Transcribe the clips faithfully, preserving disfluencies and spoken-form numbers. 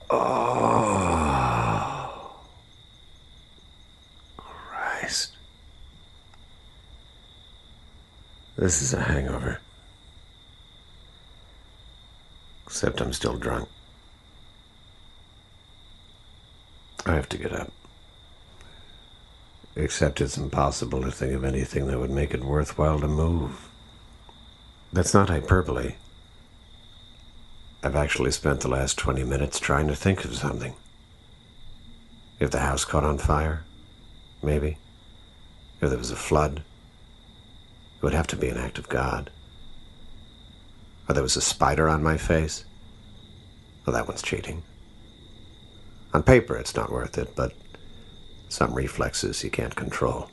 Oh, Christ. This is a hangover. Except I'm still drunk. I have to get up. Except it's impossible to think of anything that would make it worthwhile to move. That's not hyperbole. I've actually spent the last twenty minutes trying to think of something. If the house caught on fire, maybe. If there was a flood, it would have to be an act of God. Or there was a spider on my face. Well, that one's cheating. On paper, it's not worth it, but some reflexes you can't control.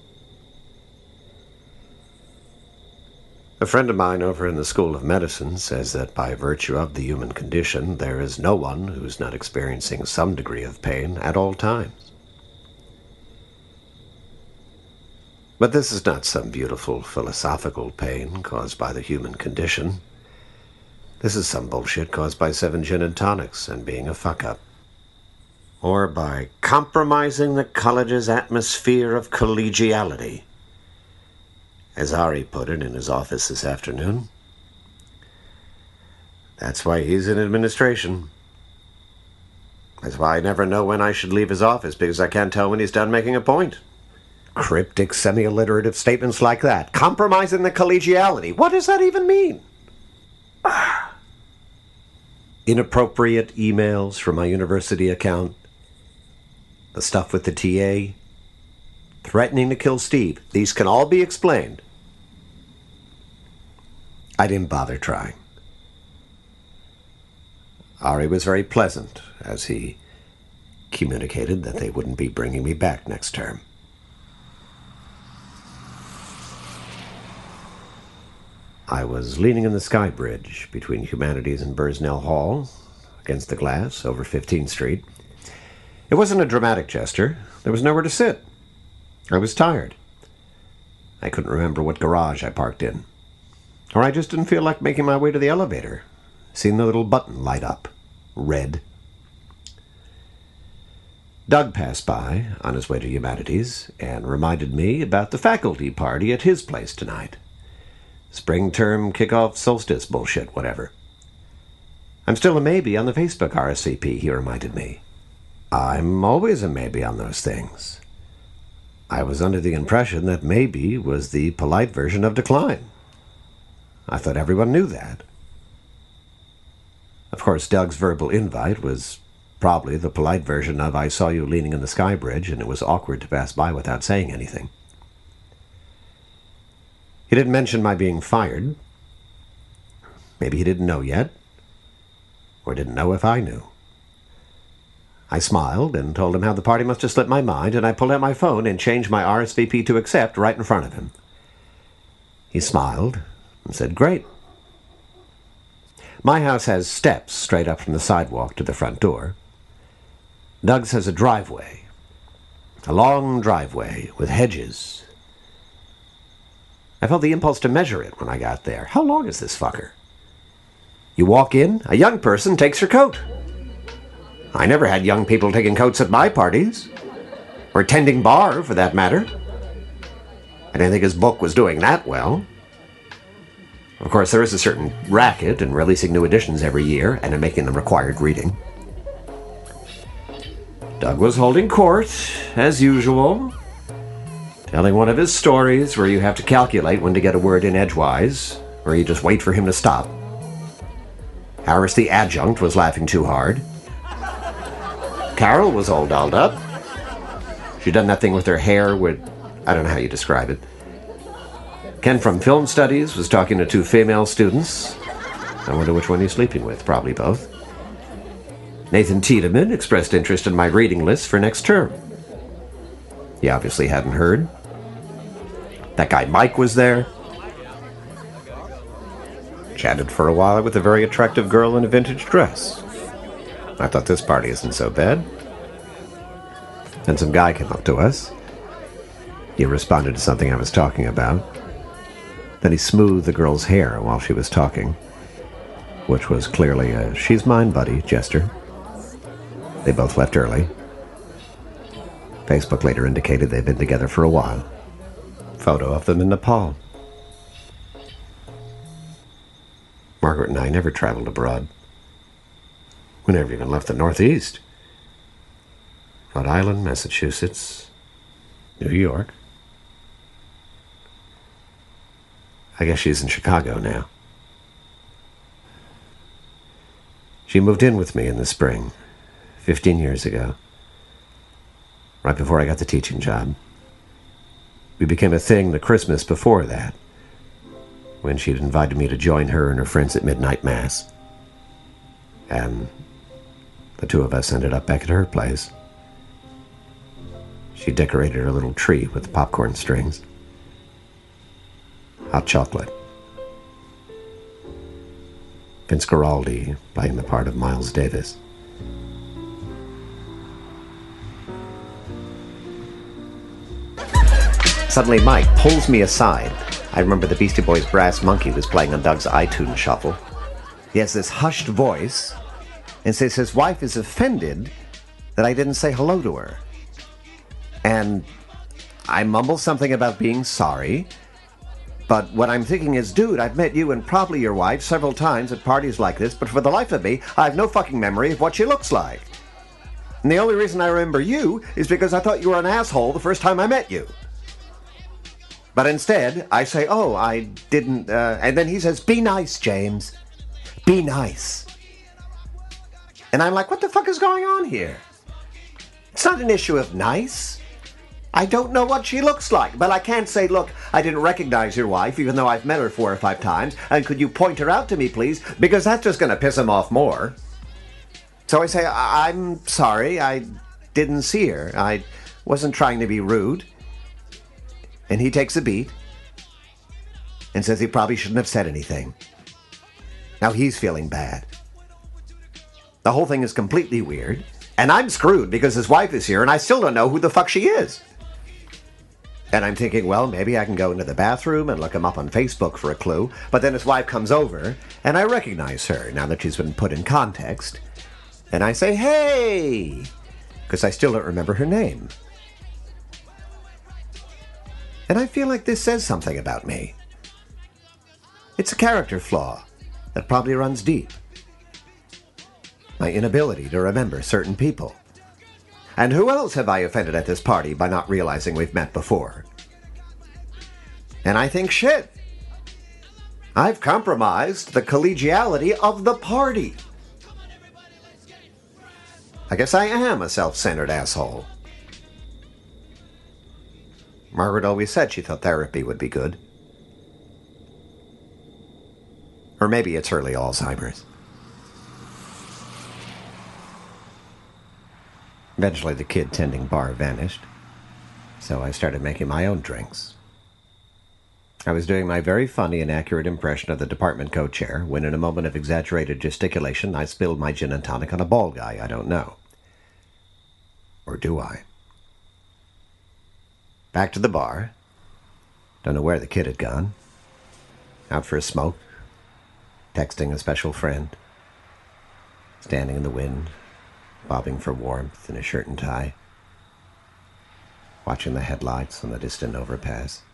A friend of mine over in the School of Medicine says that by virtue of the human condition, there is no one who's not experiencing some degree of pain at all times. But this is not some beautiful philosophical pain caused by the human condition. This is some bullshit caused by seven gin and tonics and being a fuck-up. Or by compromising the college's atmosphere of collegiality. As Ari put it in his office this afternoon. That's why he's in administration. That's why I never know when I should leave his office, because I can't tell when he's done making a point. Cryptic, semi-alliterative statements like that. Compromising the collegiality. What does that even mean? Inappropriate emails from my university account. The stuff with the T A. Threatening to kill Steve. These can all be explained. I didn't bother trying. Ari was very pleasant as he communicated that they wouldn't be bringing me back next term. I was leaning in the sky bridge between Humanities and Bursnell Hall, against the glass, over fifteenth Street. It wasn't a dramatic gesture. There was nowhere to sit. I was tired. I couldn't remember what garage I parked in. Or I just didn't feel like making my way to the elevator, seeing the little button light up. Red. Doug passed by on his way to Humanities and reminded me about the faculty party at his place tonight. Spring term kickoff solstice bullshit, whatever. I'm still a maybe on the Facebook R S V P, he reminded me. I'm always a maybe on those things. I was under the impression that maybe was the polite version of decline. I thought everyone knew that. Of course, Doug's verbal invite was probably the polite version of I saw you leaning in the sky bridge and it was awkward to pass by without saying anything. He didn't mention my being fired. Maybe he didn't know yet, or didn't know if I knew. I smiled and told him how the party must have slipped my mind, and I pulled out my phone and changed my R S V P to accept right in front of him. He smiled and said, "Great." My house has steps straight up from the sidewalk to the front door. Doug's has a driveway, a long driveway with hedges. I felt the impulse to measure it when I got there. How long is this fucker? You walk in, a young person takes your coat. I never had young people taking coats at my parties. Or tending bar, for that matter. I didn't think his book was doing that well. Of course, there is a certain racket in releasing new editions every year and in making them required reading. Doug was holding court, as usual, telling one of his stories where you have to calculate when to get a word in edgewise, or you just wait for him to stop. Harris the adjunct was laughing too hard. Carol was all dolled up. She'd done that thing with her hair with, I don't know how you describe it. Ken from Film Studies was talking to two female students. I wonder which one he's sleeping with, probably both. Nathan Tiedemann expressed interest in my reading list for next term. He obviously hadn't heard. That guy Mike was there. Chatted for a while with a very attractive girl in a vintage dress. I thought this party isn't so bad. Then some guy came up to us. He responded to something I was talking about. Then he smoothed the girl's hair while she was talking, which was clearly a she's mine buddy gesture. They both left early. Facebook later indicated they'd been together for a while. Photo of them in Nepal. Margaret and I never traveled abroad. We never even left the Northeast. Rhode Island, Massachusetts, New York. I guess she's in Chicago now. She moved in with me in the spring, fifteen years ago, right before I got the teaching job. We became a thing the Christmas before that, when she'd invited me to join her and her friends at midnight mass. And the two of us ended up back at her place. She decorated her little tree with popcorn strings, hot chocolate. Vince Guaraldi playing the part of Miles Davis. Suddenly Mike pulls me aside. I remember the Beastie Boys' Brass Monkey was playing on Doug's iTunes shuffle. He has this hushed voice and says his wife is offended that I didn't say hello to her. And I mumble something about being sorry. But what I'm thinking is, dude, I've met you and probably your wife several times at parties like this, but for the life of me, I have no fucking memory of what she looks like. And the only reason I remember you is because I thought you were an asshole the first time I met you. But instead, I say, oh, I didn't, uh, and then he says, be nice, James. Be nice. And I'm like, what the fuck is going on here? It's not an issue of nice. I don't know what she looks like, but I can't say, look, I didn't recognize your wife, even though I've met her four or five times, and could you point her out to me, please? Because that's just going to piss him off more. So I say, I- I'm sorry, I didn't see her. I wasn't trying to be rude. And he takes a beat and says he probably shouldn't have said anything. Now he's feeling bad. The whole thing is completely weird, and I'm screwed because his wife is here, and I still don't know who the fuck she is. And I'm thinking, well, maybe I can go into the bathroom and look him up on Facebook for a clue. But then his wife comes over, and I recognize her now that she's been put in context. And I say, hey, because I still don't remember her name. And I feel like this says something about me. It's a character flaw that probably runs deep. My inability to remember certain people. And who else have I offended at this party by not realizing we've met before? And I think, shit, I've compromised the collegiality of the party. I guess I am a self-centered asshole. Margaret always said she thought therapy would be good. Or maybe it's early Alzheimer's. Eventually the kid tending bar vanished, so I started making my own drinks. I was doing my very funny and accurate impression of the department co-chair when in a moment of exaggerated gesticulation I spilled my gin and tonic on a bald guy I don't know. Or do I? Back to the bar. Don't know where the kid had gone. Out for a smoke. Texting a special friend. Standing in the wind. Bobbing for warmth in a shirt and tie. Watching the headlights on the distant overpass.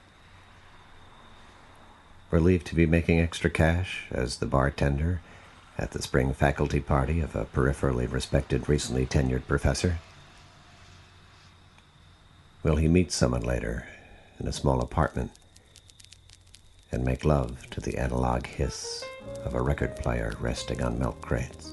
Relieved to be making extra cash as the bartender at the spring faculty party of a peripherally respected, recently tenured professor. Will he meet someone later in a small apartment and make love to the analog hiss of a record player resting on milk crates?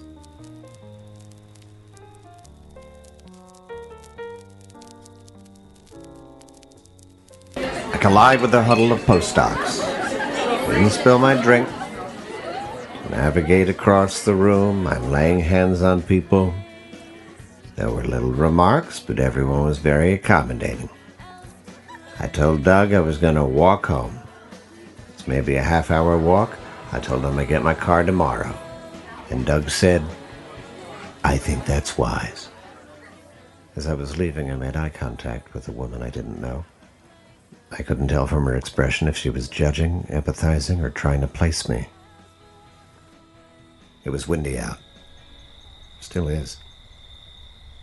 I collide with a huddle of postdocs. Didn't spill my drink. Navigate across the room. I'm laying hands on people. There were little remarks, but everyone was very accommodating. I told Doug I was going to walk home. It's maybe a half-hour walk. I told him I'd get my car tomorrow. And Doug said, I think that's wise. As I was leaving, I made eye contact with a woman I didn't know. I couldn't tell from her expression if she was judging, empathizing, or trying to place me. It was windy out. Still is.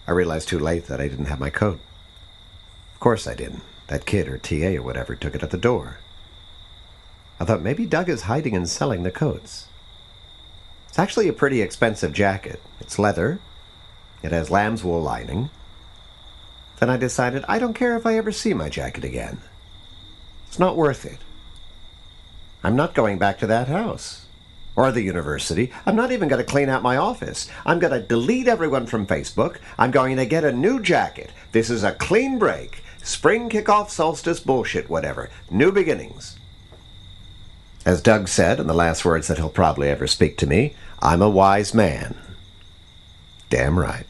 I realized too late that I didn't have my coat. Of course I didn't. That kid or T A or whatever took it at the door. I thought maybe Doug is hiding and selling the coats. It's actually a pretty expensive jacket. It's leather. It has lamb's wool lining. Then I decided I don't care if I ever see my jacket again. It's not worth it. I'm not going back to that house. Or the university. I'm not even going to clean out my office. I'm going to delete everyone from Facebook. I'm going to get a new jacket. This is a clean break. Spring kickoff, solstice, bullshit, whatever. New beginnings. As Doug said in the last words that he'll probably ever speak to me, I'm a wise man. Damn right.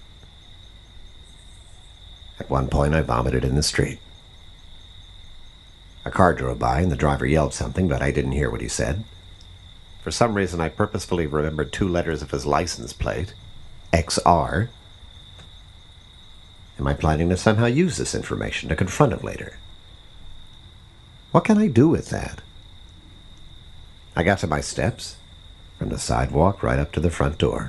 At one point I vomited in the street. A car drove by and the driver yelled something, but I didn't hear what he said. For some reason I purposefully remembered two letters of his license plate. X R. Am I planning to somehow use this information to confront him later? What can I do with that? I got to my steps, from the sidewalk right up to the front door.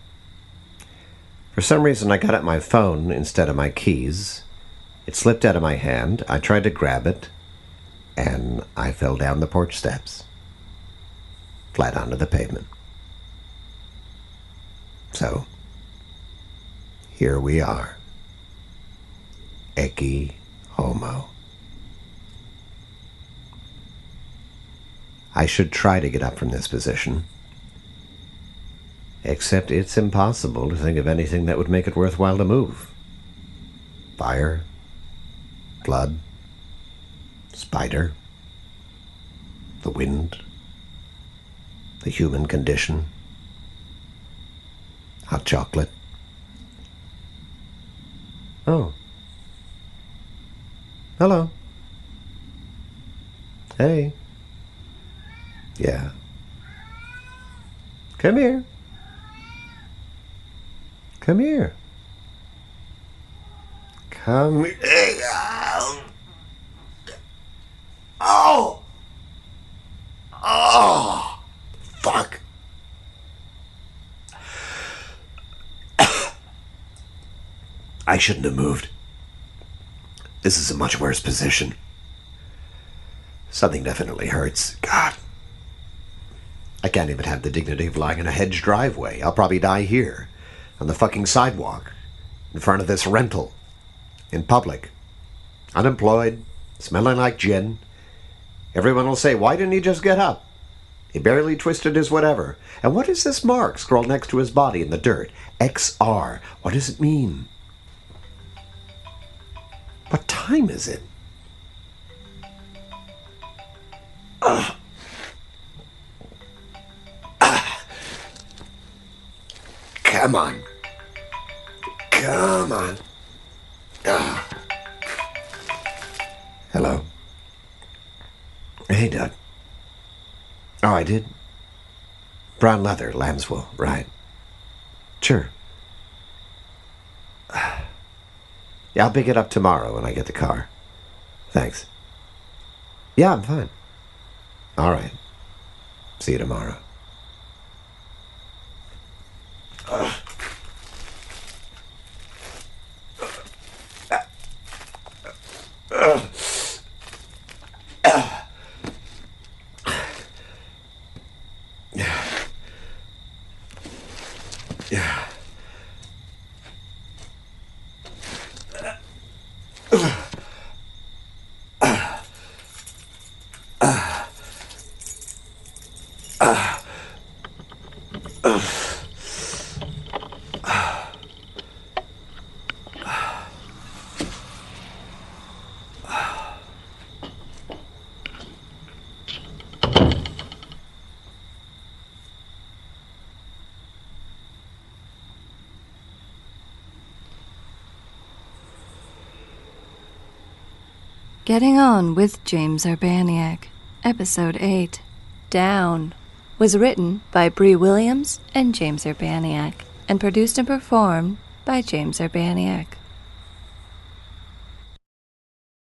For some reason I got at my phone instead of my keys. It slipped out of my hand. I tried to grab it, and I fell down the porch steps, flat onto the pavement. So, here we are. Ecce homo. I should try to get up from this position. Except it's impossible to think of anything that would make it worthwhile to move. Fire, blood, spider, the wind, the human condition, hot chocolate. Oh. Hello. Hey. Yeah. Come here. Come here. Come here. Oh. Oh. Fuck. I shouldn't have moved. This is a much worse position. Something definitely hurts. God. I can't even have the dignity of lying in a hedged driveway. I'll probably die here, on the fucking sidewalk, in front of this rental, in public, unemployed, smelling like gin. Everyone will say, why didn't he just get up? He barely twisted his whatever. And what is this mark scrawled next to his body in the dirt? X R. What does it mean? What time is it? Ugh. Come on. Come on. Ugh. Hello. Hey, Doug. Oh, I did? Brown leather, lamb's wool, right. Sure. Yeah, I'll pick it up tomorrow when I get the car. Thanks. Yeah, I'm fine. All right. See you tomorrow. Ugh. Ugh. Yeah. Getting On with James Urbaniak, Episode eight, Down, was written by Bree Williams and James Urbaniak, and produced and performed by James Urbaniak.